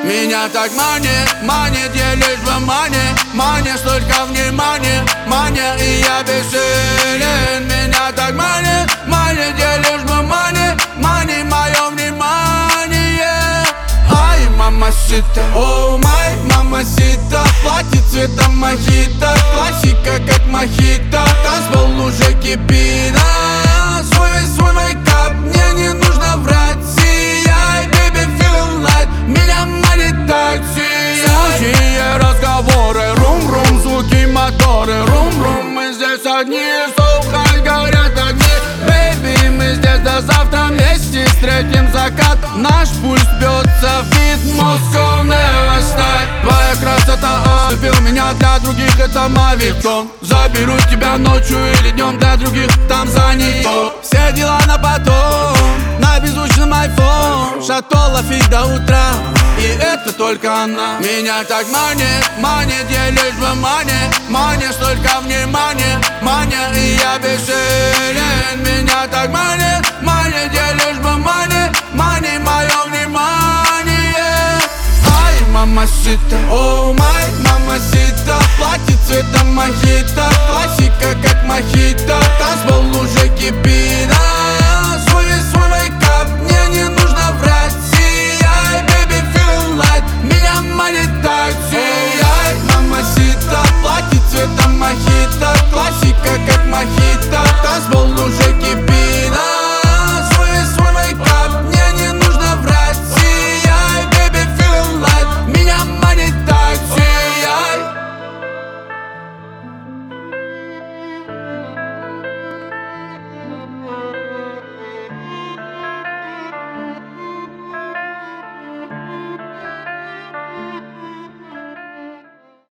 Меня так манит, я лишь в мане, столько внимания, мания, и я бессилен. Меня так манит, я лишь в мане, мое внимание. Ай, мамасита, о май, мамасита, платье цвета мохито, классика как мохито, танцпол уже кипит. Свой мейкап, мне не нужно врать. Сияй, baby, feeling light, меня манит так, сияй. Сухие разговоры, рум-рум, звуки моторы, рум-рум, мы здесь одни, слухай, горят огни. Baby, мы здесь до завтра вместе встретим закат. Наш пульс бьется в ритм, Moscow never stop. Твоя красота ослепил меня, для других это мавитон. Заберу тебя ночью или днем, для других там за нее. Все дела на потом, на беззвучном iPhone. Шато лафит до утра, и это только она. Меня так манит, я лишь в мане, столько внимания, мания, и я бессилен. Меня так манит, я лишь в мане, мое внимание. Ай, мамасита, о май, мамасита, платье цвета мохито, классика как мохито, танцпол уже кипит. Свой мейкап, мне не нужно